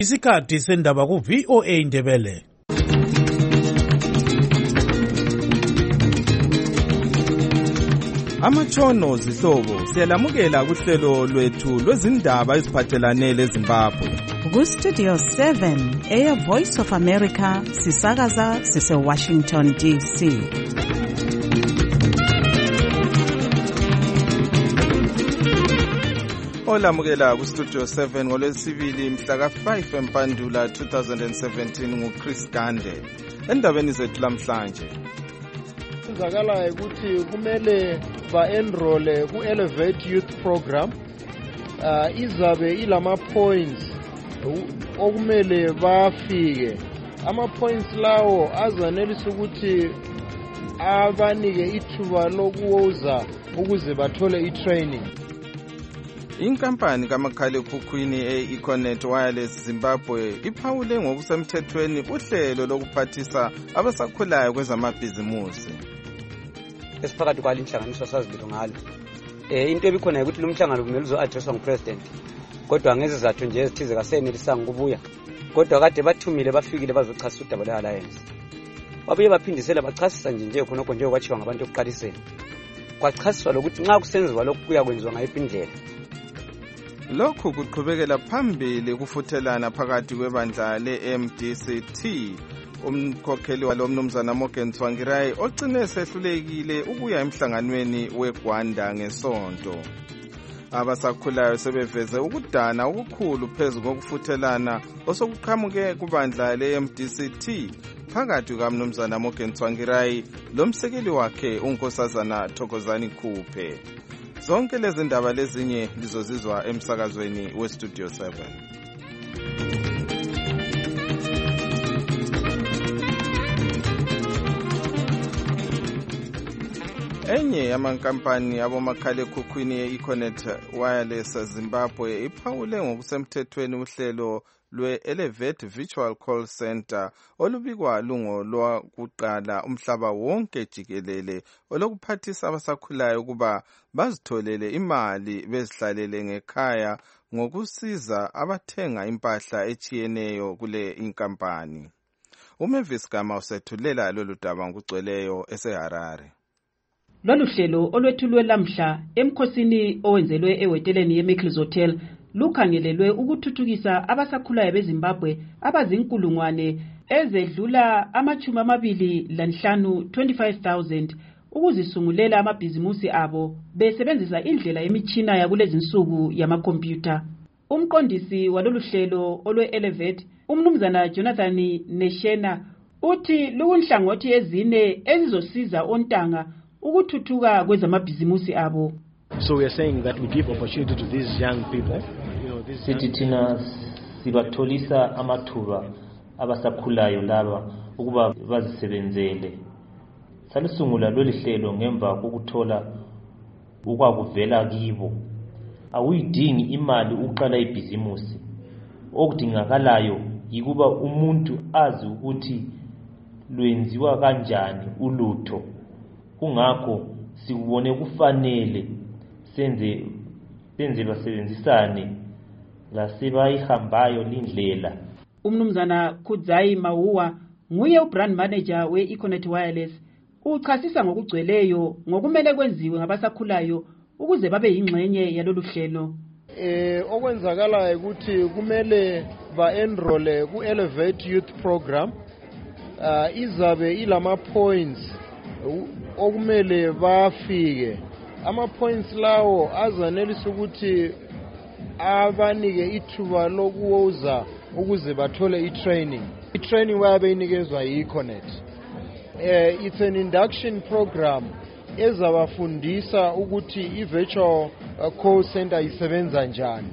Isikhathi sendaba ku VOA Indebele. Amatshono zihlobo siyalamukela kuhlelo lwethu lwezindaba eziphathelane leZimbabwe. Ku Studio 7 Air Voice of America sisakaza sise Washington DC. Olamukela ku Studio 7 ngolwesibili mhla ka5 eMpandula 2017 nguChris Gande. Endabeni zethu lamhlanje kuzakala ukuthi kumele ba-enroll ku Elevate Youth Program izabe ilama points okumele bafike. Ama points lawo azanelisa ukuthi abanike ithuba lokuwoza ukuze bathole i-training. Inkampani kamakhalekhukhwini e-Econet Wireless Zimbabwe iphawule ngokusemthethweni uhlelo lokuphathisa abasakhulayo kwezamabhizimusi. Esiphakathi kwali inhlanganiso sazibilo ngalo. Into ebikhona ukuthi lo mhlangano kumele uzo-addresswa ngupresident. Kodwa ngezizathu nje ezithize kasenelisanga ukubuya. Kodwa kade bathumile bafikile bazochasisa udaba lwe-alliance. Babuye baphindisela bachasisa nje khonokho nje okwachiwa ngabantu okuqalisela. Kwachasiswa lokuthi nxa kusenziwa lokhu kuya kwenziwa ngayiphi indlela. Lokhu kuqhubekela phambili kufuthelana phakathi kwebandla le-MDCT. Umkhokheli walo mnumzana Morgan Tsvangirai ogcine sehlulekile ukuya emhlanganweni weGwanda ngesonto. Abasakhulayo sebeveze ukudana okukhulu phezu kokufuthelana osokuqhamuke kubandla le-MDCT phakathi kukamnumzana Morgan Tsvangirai lomsekeli wakhe unkosazana Thokozani Khuphe. Zonke lezi ndaba lezinye lizozizwa emsakazweni weStudio 7. Enye yamankampani abomakhalekhukhwini ye-Econet Wireless Zimbabwe iphawule ngokusemthethweni uhlelo lwe-Elevate Virtual Call Center olubikwa lungolwakuqala umhlaba wonke jikelele olokuphathisa abasakhulayo ukuba bazitholele imali bezihlalele ngekhaya ngokusiza abathenga impahla echiyeneyo kule inkampani. uMavis Gama usethulela lolu daba ngokugcweleyo eseHarare. Lolu hlelo olwethulwe lamhla emkhosini owenzelwe ehoteleni yeMickles Hotel lukhangelelwe ukuthuthukisa abasakhulayo beZimbabwe abazinkulungwane ezedlula 25,000 ukuzisungulela amabhizimusi abo besebenzisa indlela yemitshina yakulezinsuku yamakhompyutha. Umqondisi walolu hlelo olwe-Elevate umnumzana Jonathan Neshena uthi lukunhlangothi ezine ezizosiza ontanga ukuthuthuka kwezamabhizimusi abo. So we are saying that we give opportunity to these young people. Sithi thina sibatholisa amathuba abasakhulayo laba ukuba bazisebenzele. Salisungula lolu hlelo ngemva kokuthola ukwakuvela kibo. Awuyidingi imali uqala ibhizimusi. Okudingakalayo yikuba umuntu azi ukuthi lwenziwa kanjani ulutho. Kungakho sikubone kufanele senze basebenzisane lasebayihambayo lindlela. Umnumzana Kudzai Mauwa nguye ubrand manager we-Econet Wireless uchasisa ngokugcweleyo ngokumele kwenziwe ngabasakhulayo ukuze babe yingxenye yalolu hlelo. Okwenzakala ukuthi kumele ba-enroll ku Elevate Youth Program izabe ilama points okumele bafike. Ama points lawo azanelisa ukuthi abanike ithuba lokuwoza ukuze bathole i-training. I-training wabe inikezwa yi-Econet. It's an induction program ezabafundisa ukuthi i-virtual call center isebenza njani.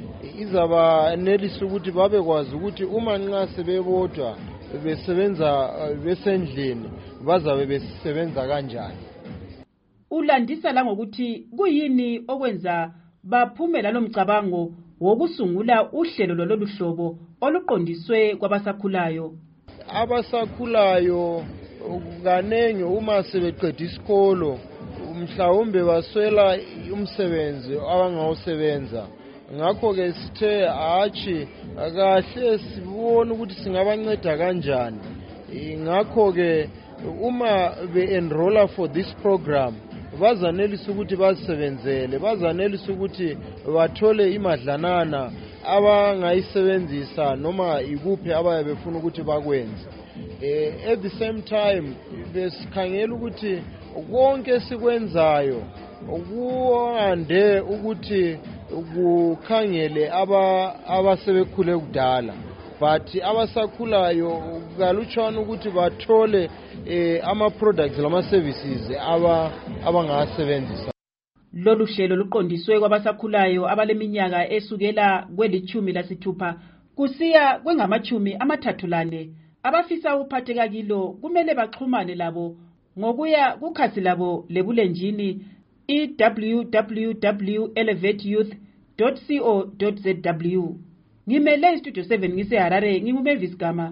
Izabanelisa ukuthi babekwazi ukuthi uma nxa sebebodwa besebenza besendlini bazabe besebenza kanjani. Ulandisa la ngokuthi kuyini okwenza baphumela lomcabango wokusungula uhlelo lolu hlobo oluqondiswe kwabasakhulayo. Abasakhulayo kanenge uma sebeqeda isikolo mhlawumbe baswela umsebenzi abangawusebenza ngakho-ke sithe hatshi kahle sibone ukuthi singabanceda kanjani. Ngakho-ke uma be-enrolla for this program bazanelisa ukuthi bazisebenzele, bazanelisa ukuthi bathole imadlanana abangayisebenzisa noma ikuphi abaye befuna ukuthi bakwenze. At the same time besikhangela ukuthi konke sikwenzayo kuande ukuthi kukhangele abasebekhule kudala, but abasakhulayo kalutshwana ukuthi bathole ama-products lama-services abangasebenzisa. Lolu hlelo luqondiswe kwabasakhulayo abaleminyaka esukela kweli-16 kusiya kwengama-34. Abafisa ukuphatheka kilo kumele baxhumane labo ngokuya kukhasi labo lebulenjini www.elevateyouth.co.zw. Ngimele istudio 7 ngiseHarare, nginguMavis Gama.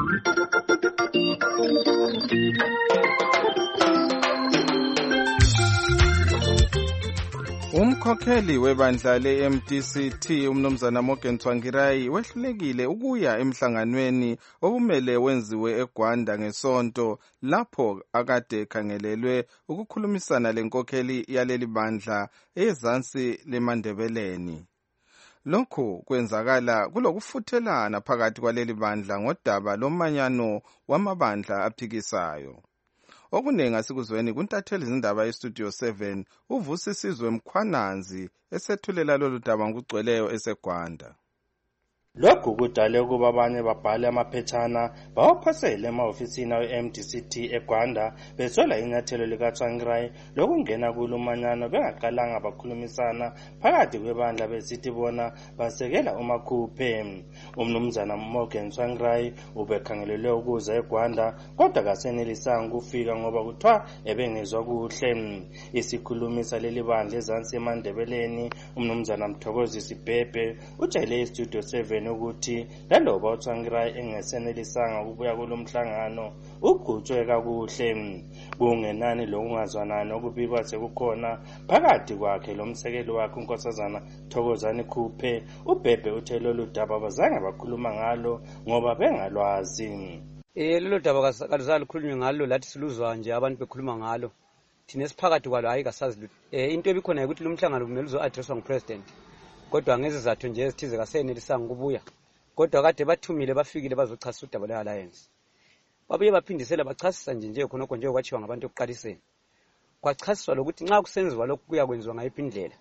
Umkhokheli webandla le-MDCT umnumzana Morgan Tsvangirai wehlulekile ukuya emhlanganweni okumele wenziwe eGwanda ngesonto lapho akade ekhangelelwe ukukhulumisana lenkokheli yaleli bandla ezansi leMandebeleni. Lokhu kwenzakala kulokufuthelana phakathi kwaleli bandla ngodaba lomanyano wamabandla aphikisayo. Okuningi asikuzweni kuntatheli izindaba yestudio 7 uvusisizwe Mkhwananzi esethulela lolu daba ngokugcweleyo eseGwanda. Lokhu kudale ukuba abanye babhale amaphethana bawaphosele emahofisini we-MDCT eGwanda besola inyathelo likaTsvangirai lokungena kulumanyano bengaqalanga bakhulumisana phakathi kwebandla besithi bona basekela uMakhuphe. Umnumzana Morgan Tsvangirai ubekhangelelwe ukuza eGwanda kodwa kasenelisanga ukufika ngoba kuthiwa ebengezwa kuhle. Isikhulumisa leli bandla ezansi eMandebeleni umnumzana Mthokozi Sibhebhe utshele istudio 7 ukuthi laloba uTsvangirai engesenelisanga ukubuya kulomhlangano ugcutshwe kakuhle. Kungenani lokungazwanani okubikwa sekukhona phakathi kwakhe lomsekeli wakhe uNkosazana Thokozani Khuphe. uBhebhe uthe lolu daba bazange bakhuluma ngalo ngoba bengalwazi. Lolu daba kalukhulunywe ngalo lathi siluzwa nje abantu bekhuluma ngalo. Thina siphakathi kwalo hayi kasazi lutho. Into ebikhona ukuthi lumhlangano kumele uzo-addresswa ngupresident. Kodwa ngezizathu nje ezithize kasenelisanga ukubuya. Kodwa kade bathumile bafikile bazochasisa udaba le-alliance. Babuye baphindisela bachasisa nje khonokho nje kwachiwa ngabantu ekuqaliseni. Kwachasiswa lokuthi nxa kusenziwa lokhu kuya kwenziwa ngayiphi indlela.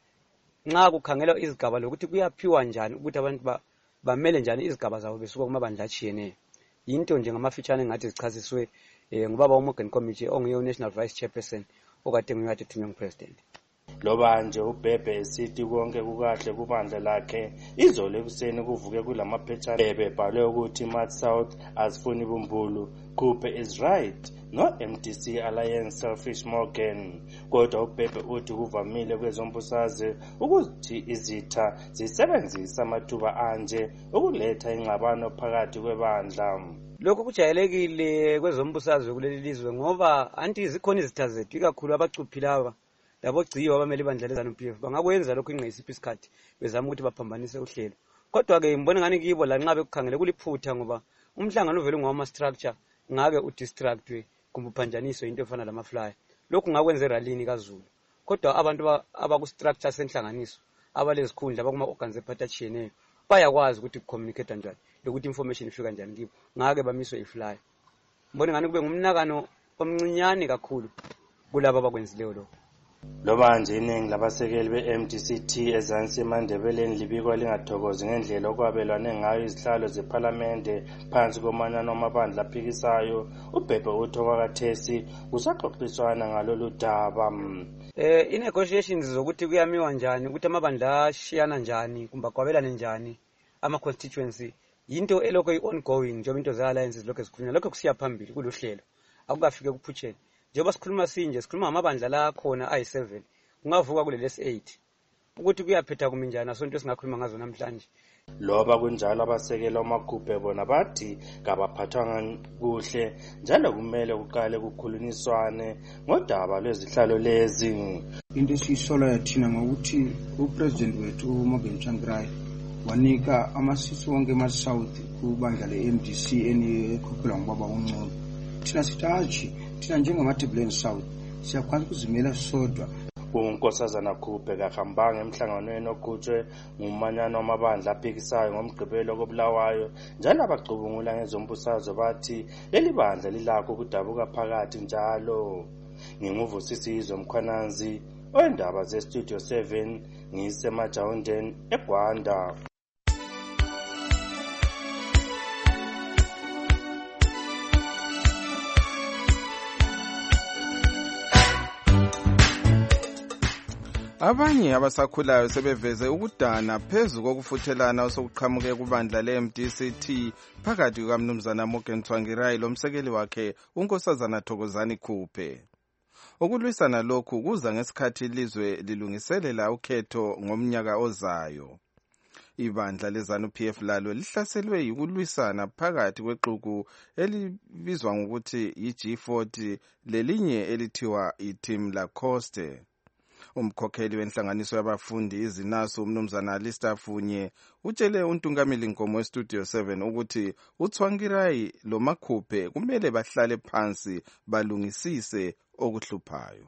Nxa kukhangelwa izigaba lokuthi kuyaphiwa njani ukuthi abantu bamele njani izigaba zabo besuka kumabandla atshiyeneyo. Into nje ngamafitshane ngathi zichasiswe ngubaba uMorgan Committee onguye uNational Vice Chairperson okade nguyade thunywa ngupresident. Loba nje uBhebhe esithi konke kukahle kubandla lakhe izolo ekuseni kuvuke kulamaphethana bebhalwe ukuthi North South asifuni bumbulu, Khuphe is right, no MDC Alliance selfish Morgan. Kodwa uBhebhe uthi kuvamile kwezombusazwe ukuthi izitha zisebenzisa amathuba anje ukuletha ingxabano phakathi kwebandla. Lokho kujayelekile kwezombusazwe kuleli lizwe ngoba anti zikhona izitha zethu ikakhulu abacuphilaba labo gciwa abamele ibandla leZANU-PF bangakwenza lokho ingqesiphi isikhathi bezama ukuthi baphambanise uhlelo. Kodwa ke ngibona ngani kibo la nxa bekukhangele kuliphutha ngoba umhlangano uvele ngowama structure ngake udistractwe kumbe uphanjaniswe into efana lamaflyer. Lokhu ngakwenza eralini kaZulu. Kodwa abantu abaku-structure senhlanganiso abalezikhundla abakuma organs ephatha atshiyeneyo bayakwazi ukuthi communicate njani lokuthi information ifika njani kibo. Ngake bamiswe iflyer. Ngibona ngani kube ngumnakano omncinyane kakhulu kulabo abakwenzileyo lokho. Loba nje iningi labasekeli be-MDCT ezansi eMandebeleni libikwa lingathokozi ngendlela okwabelwane ngayo izihlalo zePhalamende phansi komanyano wamabandla aphikisayo. uBhebhe uthi okwakathesi kusaxoxiswana ngalolu daba. I-negotiations zokuthi kuyamiwa njani ukuthi amabandla ashiyana njani kumbe akwabelane njani ama-constituency yinto elokho i-ongoing njengoba into ze-alliances lokho zikhulunywa lokho kusiya phambili kuluhlelo akukafike kuphutsheni. Njengoba sikhuluma sikhuluma ngamabandla la khona ayi7 kungavuka kuleli S8 ukuthi kuyaphetha kuminjani asonto singakhuluma ngazo namhlanje Loba kunjalo abasekela uMakhuphe bona bathi kabaphathwanga kuhle njalo kumele kuqale kukhulunyiswane ngodaba lwezihlalo lezi. Into esiyisolayo thina ngokuthi upresident wethu uMorgan Tsvangirai wanika amasisi wonke ema-South kubandla le-MDC ekhokhelwa ngubaba uNcube. Thina sithi hatshi, thina njengamaThebuleni South siyakwazi ukuzimela sodwa. uNkosazana Khuphe kahambanga emhlanganweni oqhutshwe ngumanyano wamabandla aphikisayo ngoMgqibelo koBulawayo njalo abacubungula ngezombusazwe bathi leli bandla lilakho ukudabuka phakathi njalo. Nginguvusisizwe Mkhwananzi oyindaba zeStudio 7 ngisemajawundeni eGwanda. Abanye abasakhulayo sebeveze ukudana phezu kokufuthelana osokuqhamuke kubandla le-MDC phakathi kukaMnumzana Morgan Tsvangirai lomsekeli wakhe uNkosazana Thokozani Khuphe. Ukulwisana lokhu kuza ngesikhathi ilizwe lilungiselela ukhetho ngomnyaka ozayo. Ibandla leZANU-PF lalo lihlaselwe yikulwisana phakathi kwexuku elibizwa ngokuthi yi-G40 lelinye elithiwa iTeam Lacoste. Umkhokheli wenhlanganiso yabafundi izinaso uMnumzana Alistair Funye utshele uNtungamili Nkomo weStudio 7 ukuthi uTsvangirai loMakhuphe kumele bahlale phansi balungisise okuhluphayo.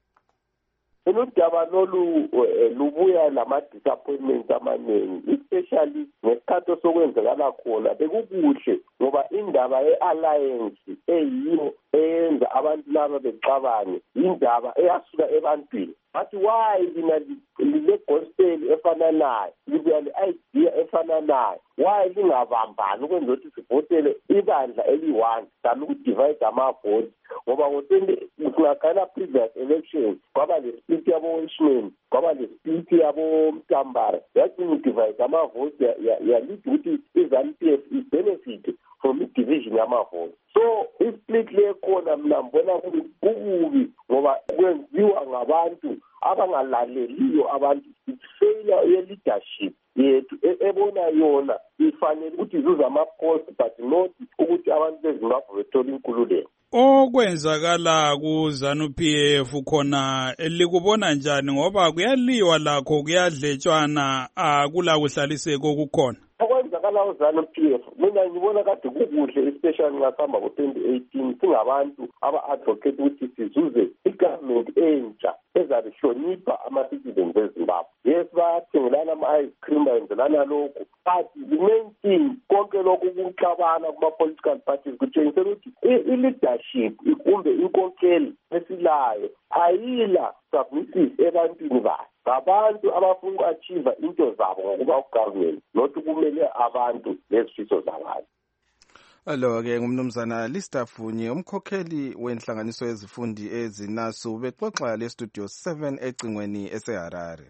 Udaba lolu lubuya lama-disappointments amaningi, especially ngesikhathi sokwenzekala khona bekukuhle ngoba indaba ye-alliance eyiyo eyenza abantu laba becabange indaba eyasuka ebantwini. But why lile-gospel efananayo, libuya le-idea efananayo, why lingabambani ukwenza ukuthi sivotele ibandla eli-1 than ukudivide amavoti? Ngoba ngokungakhala previous elections kwaba le-split yabo-Wishman, kwaba le-split yabo-Mtambara, yagcina idivide amavoti yalid ukuthi iZANU-PF i-benefit from i-division yamavoti. So i-split le khona mina mbona kukubi ngoba kwenziwa ngabantu abangalaleliyo abantu. Failure ye-leadership yethu ebona yona ifanele ukuthi izuze ama-post but not ukuthi abantu beZimbabwe bethole inkululeko. Okwenzakala kuZANU-PF khona likubona njani ngoba kuyaliwa lakho kuyadletshwana akula kuhlaliseko kukhona? Okwenzakala kuZANU-PF mina ngibona kade kukuhle, especially ngasihamba ngo-2018 singabantu aba-advocate ukuthi sizuze i-government entsha ezabihlonipha ama-citizens eZimbabwe. Yes, bayathengelana ama-ice cream bayenzelana lokhu, but the main thing konke lokhu kuxabana kuma-political parties kutshengisela ukuthi i-leadership kumbe inkokheli esilayo ayila submissive ebantwini bayo. Ngabantu abafuna uku-achieve into zabo ngokuba ugovernment not kumele abantu lezifiso zabantu. Alo-ke ngumnumzana Alistair Funye umkhokheli wenhlanganiso yezifundi ezinaso bexoxa leStudio 7 ecingweni eseHarare.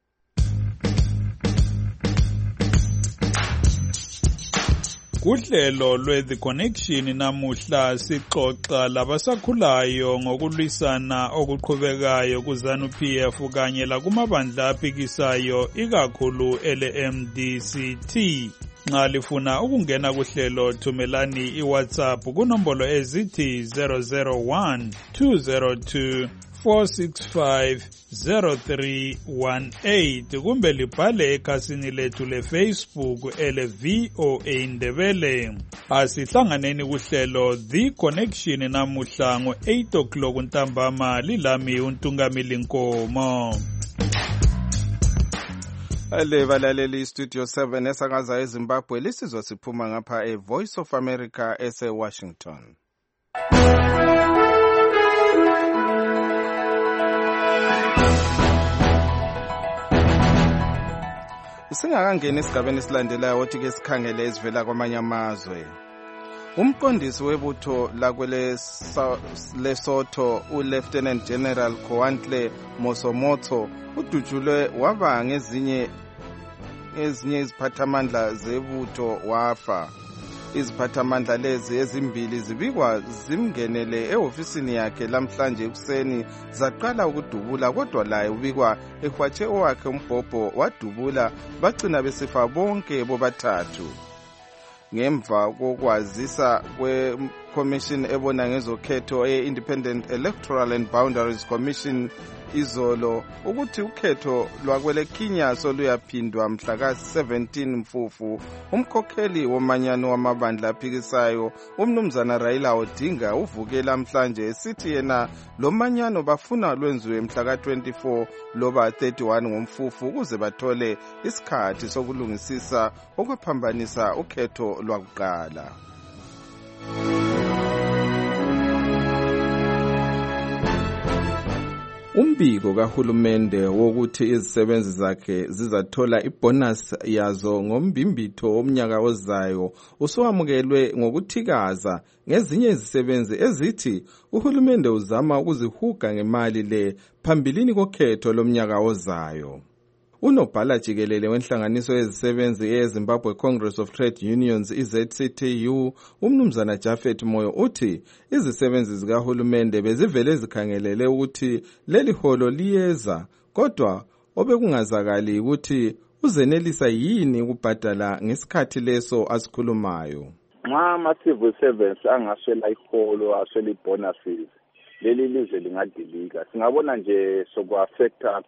Kuhlelo lwe-The Connection namuhla sixoxa labasakhulayo ngokulwisana okuqhubekayo kuZANU-PF kanye lakumabandla aphikisayo ikakhulu ele-MDCT. Nxa lifuna ukungena kuhlelo thumelani iWhatsApp kunombolo ezithi 001-202-465-0318 kumbe libhale ekhasini lethu leFacebook ele-VOA Ndebele. Asihlanganeni kuhlelo The Connection namuhla ngo-8 o'clock ntambama lilami uNtungamili Nkomo. Ale balaleli Studio 7 esakaza eZimbabwe lisizwa siphuma ngapha eVoice of America ese-Washington. Singakangena esigabeni esilandelayo othi ke sikhangele ezivela kwamanye amazwe. Umqondisi webutho lakweleSotho uLieutenant General Koantle Mosomotho udutshulwe waba ngezinye iziphathamandla zebutho wafa. Iziphathamandla lezi ezimbili zibikwa zimngenele ehofisini yakhe lamhlanje ekuseni zaqala ukudubula, kodwa laye ubikwa ehwatshe owakhe umbhobho wadubula, bagcina besifa bonke bobathathu. Ngemva kokwazisa kweCommission ebona ngezokhetho e-Independent Electoral and Boundaries Commission izolo ukuthi ukhetho lwakwelekinya soluyaphindwa mhla ka-17 Mfufu, umkhokheli womanyano wamabandla aphikisayo umnumzana Raila Odinga uvuke namhlanje esithi yena lo manyano bafuna lwenziwe mhla ka-24 loba 31 ngoMfufu ukuze bathole isikhathi sokulungisisa okwaphambanisa ukhetho lwakuqala. Umbiko kahulumende wokuthi izisebenzi zakhe zizathola ibonus yazo ngombimbitho womnyaka ozayo usuwamukelwe ngokuthikaza ngezinye izisebenzi ezithi uhulumende uzama ukuzihuga ngemali le phambilini kokhetho lomnyaka ozayo. Unobhala jikelele wenhlanganiso yezisebenzi yeZimbabwe Congress of Trade Unions iZCTU umnumzana Japhet Moyo uthi izisebenzi zikahulumende bezivele zikhangelele ukuthi leli holo liyeza, kodwa obekungazakali ukuthi uzenelisa yini ukubhadala ngesikhathi leso asikhulumayo. Nxa ama-civil servants angaswela iholo aswela bonuses, leli lizwe lingadilika. Singabona nje soku-affecta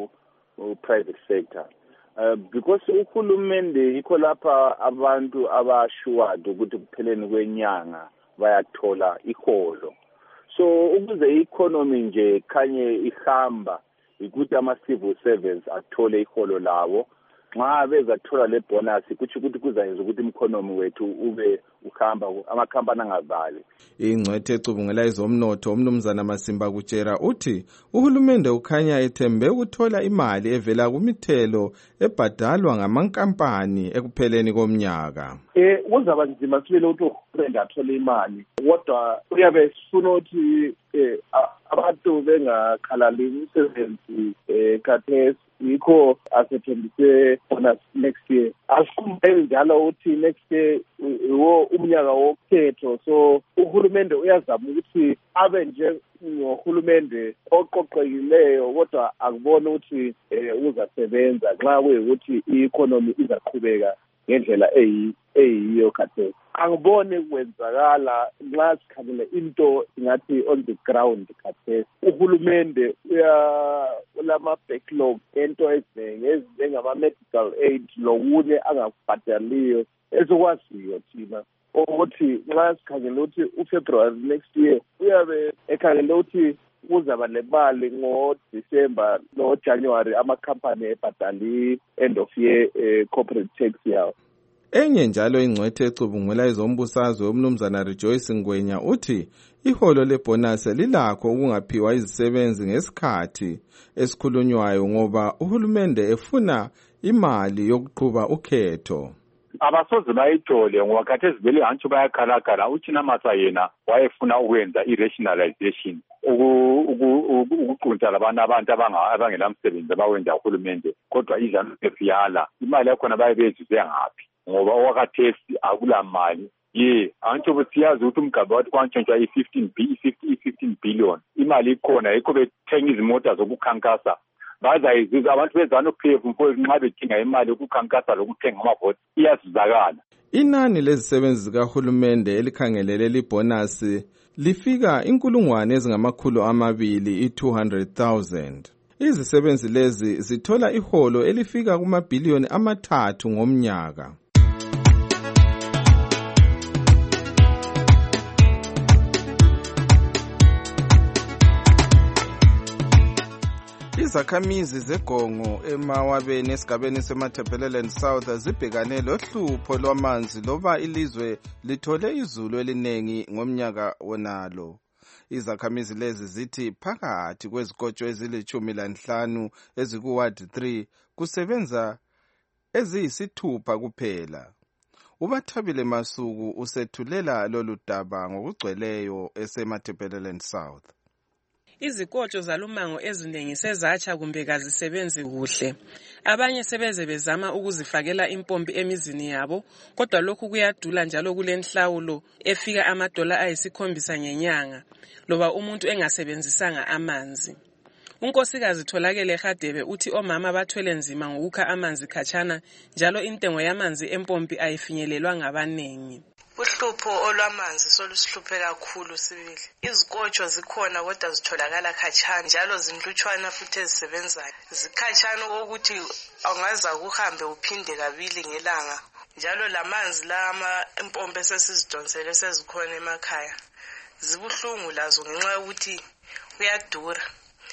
private sector because uhulumende yikho lapha abantu abashuwad ukuthi kupheleni kwenyanga bayathola iholo. So ukuze i-economy nje khanye ihamba ukuthi ama-civil servants athole iholo lawo, nxa bezathola le bonus kuthi kuzayenza ukuthi i-economy wethu ube uhamba, amakhampani angavali. Ingcwethe ecubungela ezomnotho umnumzana Masimba Kutshera uthi uhulumende ukhanya ethembe ukuthola imali evela kumithelo ebhadalwa ngamankampani ekupheleni komnyaka. Kuzaba nzima sibele ukuthi uhulumende athole imali, kodwa uyabe sifuna ukuthi abantu bengakhalali umsebenzi khathesi, yikho asethembise bonus next year. Asikumele njalo ukuthi next year umnyaka wokhetho, so uhulumende uyazama ukuthi abe nje ngohulumende oqoqekileyo, kodwa akubona ukuthi uzasebenza nxa kuyikuthi i-economy izaqhubeka ngendlela eyiyo khathesi. Angibone kwenzakala nxa sikhangele into ngathi on the ground khathesi. Uhulumende ulama-backlog ento eziningi ezinjengama-medical aid lokunye angakubhadaliyo ezokwaziyo thina ukuthi nxa sikhangele ukuthi uFebruary next year uyabe ekhangele ukuthi kuzaba nemali ngoDisemba noJanuary amakhampani ebhadali end of year corporate tax yawo. Enye njalo ingcwethe ecubungula ezombusazwe umnumzana Rejoice Ngwenya uthi iholo lebonus lilakho ukungaphiwa izisebenzi ngesikhathi esikhulunywayo ngoba uhulumende efuna imali yokuqhuba ukhetho. Abasoze bayithole ngoba khathesi vele hantsho bayakhalakhala. uThina Masa yena wayefuna ukwenza i-rationalization ukuqunta labantu abangelamsebenzi abawenza uhulumende, kodwa izanu efiyala imali yakhona bayebezuze ngaphi ngoba okwakhathesi akula mali. Hantsho besiyazi ukuthi umgaba wathi kwantshontsha i-15 billion, imali ikhona, yikho bethenga izimota zokukhankasa. Bazayizuza abantu bezanu-PF mfowethu nxa bedinga imali yokukhankasa lokuthenga amavoti iyasizakala. Inani lezisebenzi zikahulumende elikhangelele libonus lifika 200,000. Izisebenzi lezi zithola iholo elifika kumabhiliyoni ama3 ngomnyaka. Izakhamizi zeGongo emawabeni esigabeni seMatabeleland South zibhekane lohlupho lwamanzi loba ilizwe lithole izulu elinengi ngomnyaka wonalo. Izakhamizi lezi zithi phakathi kwezikotsho ezili-15 ezikuward 3 kusebenza eziyisithupha kuphela. UBathabile Masuku usethulela lolu daba ngokugcweleyo eseMatabeleland South. Izikotsho zalumango eziningi sezatsha kumbe kazisebenzi kuhle. Abanye sebeze bezama ukuzifakela impompi emizini yabo, kodwa lokhu kuyadula njalo kulenhlawulo efika $7 ngenyanga loba umuntu engasebenzisanga amanzi. Unkosikazi Tholakele Hadebe uthi omama bathwele nzima ngokukha amanzi khatshana njalo intengo yamanzi empompi ayifinyelelwa ngabanengi. Uhlupho olwamanzi solushluphe kakhulu sibili. Izikotsho zikhona kodwa zitholakala khatshana njalo zinhlutshwana futhi ezisebenzayo. Zikhatshana ukuthi angaza kuhambe uphinde kabili ngelanga. Njalo lamanzi lama empompi esizidonsele sezikhona emakhaya. Zibuhlungu lazo ngenxa yokuthi kuyadura.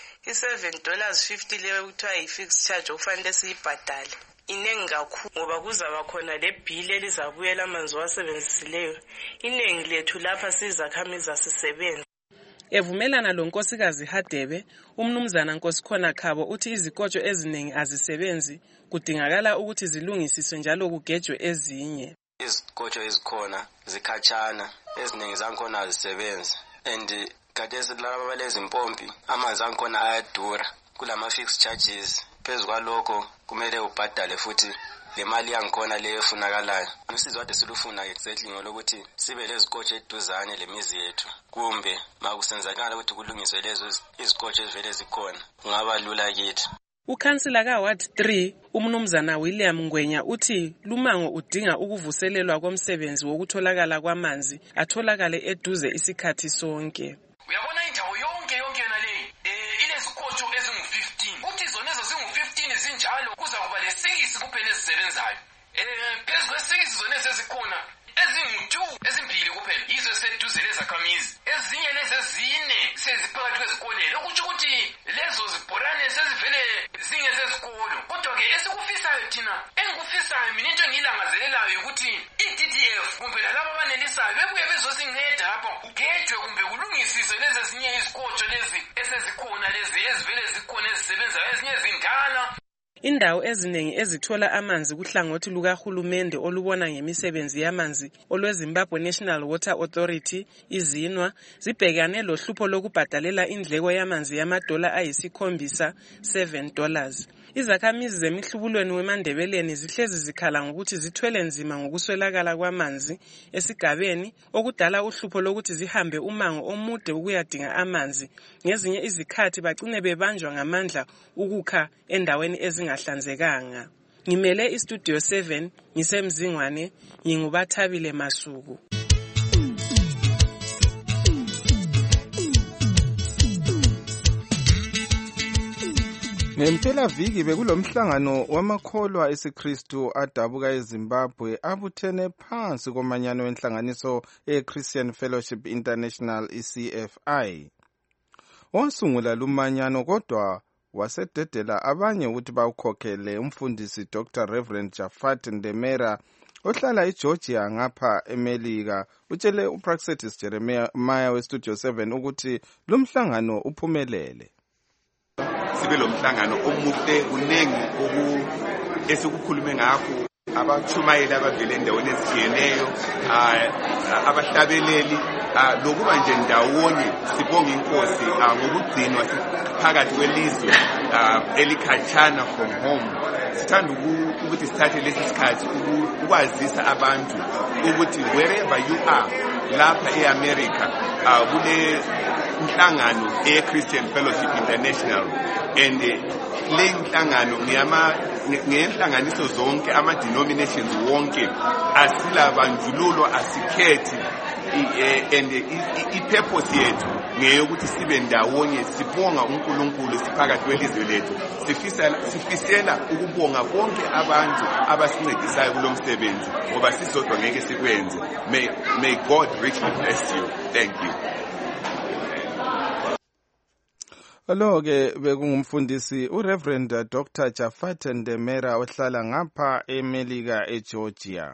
$7.50 leyo kuthiwa yi-fixed charge okufanele siyibhadale. Inengi kakhulu ngoba kuzaba khona le bill elizabuyela amanzi wasebenzisileyo. Inengi lethu lapha sizakhamizi asisebenza. Evumelana lo nkosikazi Hadebe, umnumzana Nkosikhona Khabo uthi izikotsho eziningi azisebenzi, kudingakala ukuthi zilungisiswe njalo kugejwe ezinye. Izikotsho ezikhona zikhatshana, eziningi zakhona azisebenzi, and gadesi laba balezi impompi amanzi akhona ayadura, kulama fixed charges. Phezu kwalokho kumele ubhadale futhi le mali yangikhona le efunakalayo. Usizo kade silufuna exactly ngolokuthi sibe lezikotsho eduzane lemizi yethu, kumbe makusenzakala ukuthi kulungiswe lezo izikotsho ezivele zikhona kungaba lula kithi. Ukhansila kaWard 3 umnumzana William Ngwenya uthi lumango udinga ukuvuselelwa komsebenzi wokutholakala kwamanzi atholakale eduze isikhathi sonke. Uyabona indawo yonke yona le ilezikotsho ezingu-15 uthi zona ezo zingu-15 zinjalo kuza kuba le-6 kuphela ezisebenzayo. Phezu kwe-6 zona ezikhona ezingu-2 ezimbili kuphela yizo eziseduze lezakhamizi, ezinye lezi ezine seziphakathi kwezikolelo, okutsho ukuthi lezo zibhorane sezivele zingezezikolo. Kodwa-ke esikufisayo thina, engikufisayo mina into engiyilangazelelayo ukuthi i-DDF kumbe lalabo abanelisayo bebuye bezosinceda lapha kugejwe kumbe kulungisiswe lezi ezinye izikotsho lezi esezikhona lezi ezivele zikhona ezisebenzayo, ezinye zindala. Indawo eziningi ezithola amanzi kuhlangothi lukahulumende olubona ngemisebenzi yamanzi olweZimbabwe National Water Authority izinwa zibhekane lohlupho lokubhadalela indleko yamanzi $7. Izakhamizi zemihlubulweni weMandebeleni zihlezi zikhala ngokuthi zithwele nzima ngokuswelakala kwamanzi esigabeni okudala uhlupho lokuthi zihambe umango omude ukuyadinga amanzi. Ngezinye izikhathi bagcine bebanjwa ngamandla ukukha endaweni ezingahlanzekanga. Ngimele iStudio 7 ngisemzingwane nginguBathabile Masuku. Ngempela viki bekulomhlangano wamakholwa esiKristu adabuka eZimbabwe abuthene phansi komanyano wenhlanganiso eChristian Fellowship International ECFI. Wasungula lumanyano kodwa wasededela abanye ukuthi bawukhokhele umfundisi Dr. Reverend Jafat Ndemera ohlala eGeorgia ngapha eMelika. Utshele uPraxetis Jeremiah weStudio 7 ukuthi lumhlangano uphumelele. Sibe lo mhlangano omuhle kunengi esikukhulume ngakho, abachumayeli abavele endaweni ezitshiyeneyo, abahlabeleli, lokuba nje ndawonye sibonga inkosi ngokugcinwa phakathi kwelizwe elikhatshana from home. Sithanda ukuthi sithathe lesi sikhathi ukwazisa abantu ukuthi wherever you are lapha eAmerica kule inhlangano eChristian Fellowship International, and le inhlangano ngenhlanganiso zonke ama-denominations wonke, asilabanjululo, asikhethi, and i-purpose yethu ngeyokuthi sibe ndawonye sibonga uNkulunkulu siphakathi kwelizwe lethu. Sifisela ukubonga bonke abantu abasincedisayo kulo msebenzi ngoba sisodwa ngeke sikwenze. May God richly bless you. Thank you. Lo-ke bekungumfundisi uReverend Dr. Jafat Ndemera ohlala ngapha eMelika eGeorgia.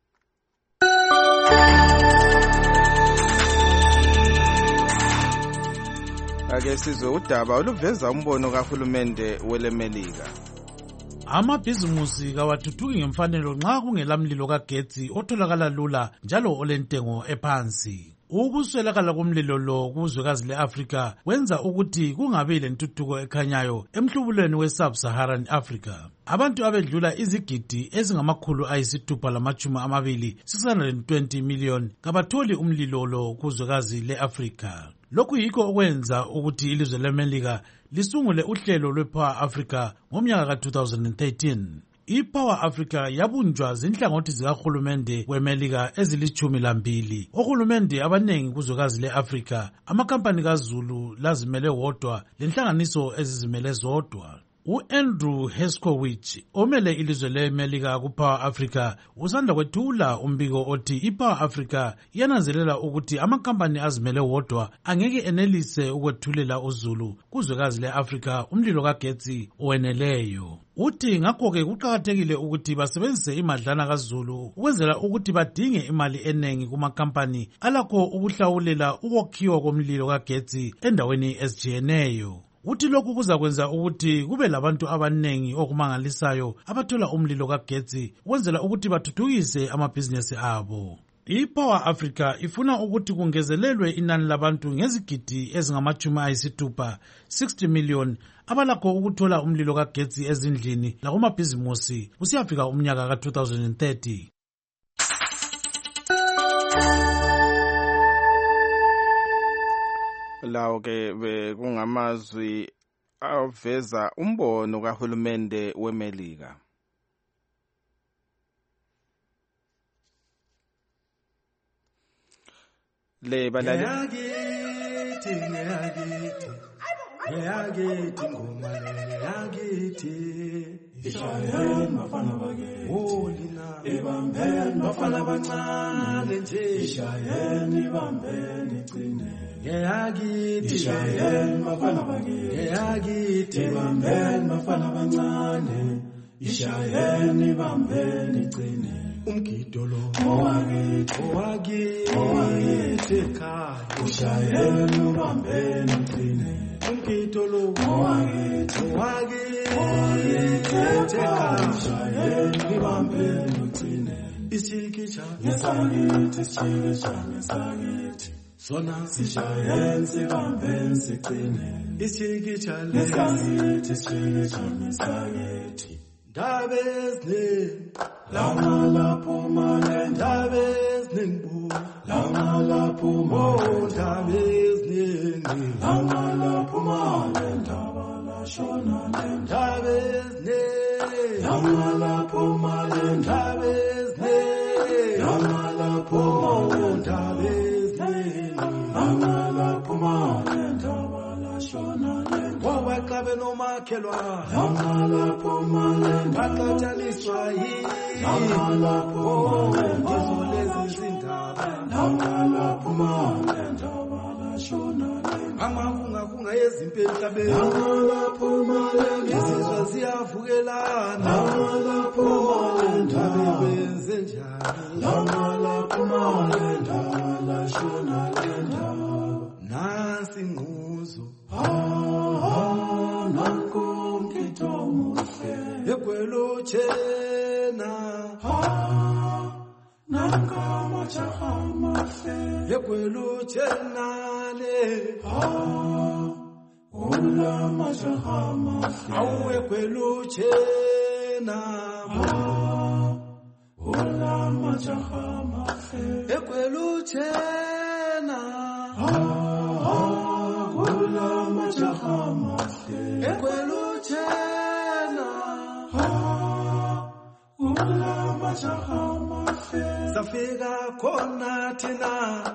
Ake sizwe udaba oluveza umbono kahulumende weleMelika. Amabhizimusi kawathuthuki ngemfanelo nxa kungelamlilo kagetsi otholakala lula njalo olentengo ephansi. Ukuswelakala komlilo lo kuzwekazi le-Afrika wenza ukuthi kungabi lentuthuko ekhanyayo emhlubulweni we-Sub-Saharan Africa. Abantu abedlula izigidi ezingama-620 620 million kabatholi umlilo lo kuzwekazi le-Afrika. Lokhu yikho okwenza ukuthi ilizwe leMelika lisungule uhlelo lwe-Power Africa ngomnyaka ka-2013. I-Power Africa yabunjwa zinhlangothi zikahulumende weMelika ezili-12. Ohulumende abanengi kuzwekazi le-Afrika, amakampani kaZulu lazimele wodwa lenhlanganiso ezizimele zodwa. U-Andrew Heskowich omele ilizwe leMelika ku-Power Africa usanda kwethula umbiko othi i-Power Africa yananzelela ukuthi amakampani azimele wodwa angeke enelise ukwethulela uZulu kuzwekazi le-Afrika umlilo kagetsi oweneleyo. Uthi ngakho-ke kuqakathekile ukuthi basebenzise imadlana kaZulu ukwenzela ukuthi badinge imali enengi kumakampani alakho ukuhlawulela ukwakhiwa komlilo kagetsi endaweni ezijiyeneyo. Uthi lokhu kuzakwenza ukuthi kube labantu abanengi okumangalisayo abathola umlilo kagetsi ukwenzela ukuthi bathuthukise amabhizinesi abo. I-Power Africa ifuna ukuthi kungezelelwe inani labantu ngezigidi ezingama-60 million abalakho ukuthola umlilo kagetsi ezindlini lakumabhizimusi kusiyafika umnyaka ka-2030. Lawo ke bekungamazwi aveza umbono kahulumende weMelika. Le balali Yagithi ngoma yagithi ishayeni bafana bake olina ebambeni bafana bancane nje ishayeni bambeni cine yagithi ishayeni bafana bake yagithi ebambeni bafana bancane ishayeni bambeni cine umgido lo owagithi ekhaya ishayeni ubambeni cine umgido lo owagithi ishayeni ubambeni cine isikicha ngesakithi ngesakithi sona sishayeni sibambeni sicine isikicha ngesakithi ngesakithi Dabezni la pumane dabezni bu la pumo dabezni la pumane dabala shona dabezni la pumane dabezni la pumo dabezni la pumane dabala shona wawakabe nomakhelwa la pumane bakataliswa la pumane ngizolezi izindaba la pumane dabala shona kunga yezimpela tabeni la pumane izizwe ziyavukelana la pumane ndabenze njani la pumane dabala shona ndaba nasi nguzo nakumkito muhle ekwelochena nakama chahamahle ekwelochena le ulama chahamahle awu ekwelochena ulama chahamahle ekwelochena ulama chahamahle ekwelochena ulama chahamahle safika khona thina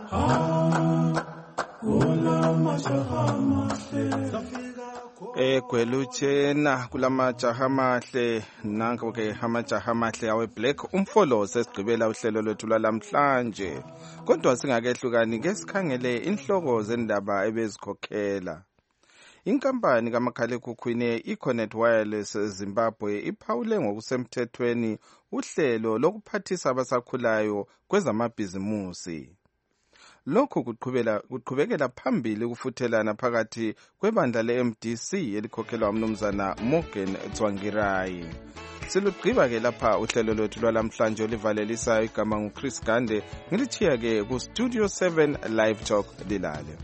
ulama chahamahle safika egwelutshena kulamajaha amahle nanko ke amajaha amahle awe black umfolo sesigqibela uhlelo lwethu lwalamhlanje kodwa singakehlukani ke sikhangele inhloko zendaba ebezikhokhela. Inkampani kamakhalekhukhwini iConnect Wireless Zimbabwe iphawule ngokusemthethweni uhlelo lokuphathisa abasakhulayo kwezamabhizimusi. Lokhu kuqhubekela phambili ukufuthelana phakathi kwebandla le-MDC elikhokhelwa umnumzana Morgan Tsvangirai. silugqiba-ke lapha uhlelo lwethu lwalamhlanje olivalelisayo igama nguChris Gande ngilithiya-ke ku-Studio 7 Live Talk lilale.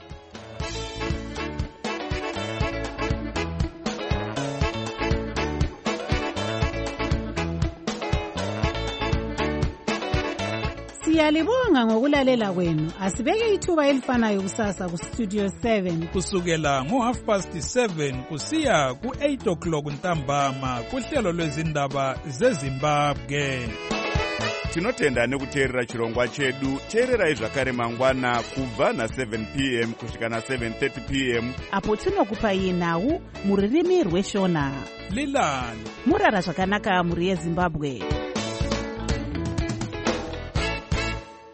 Siyalibonga ngokulalela kwenu. Asibeke ithuba elifanayo kusasa ku-Studio 7 kusukela ngo7:30 kusiya ku8 o'clock ntambama kuhlelo lwezindaba zeZimbabwe. Tinotenda nekuteerera chirongwa chedu. Teererai zvakare mangwana kubva na7 p.m. kusvika na7:30 p.m. apo tinokupai nhau muririmi rweshona. Lilani murara zvakanaka muri yeZimbabwe.